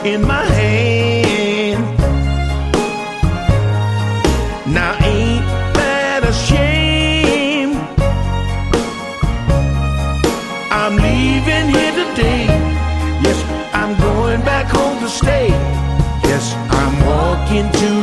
in my hand. Now ain't that a shame? I'm leaving here today. Yes, I'm going back home to stay. Yes, I'm walking to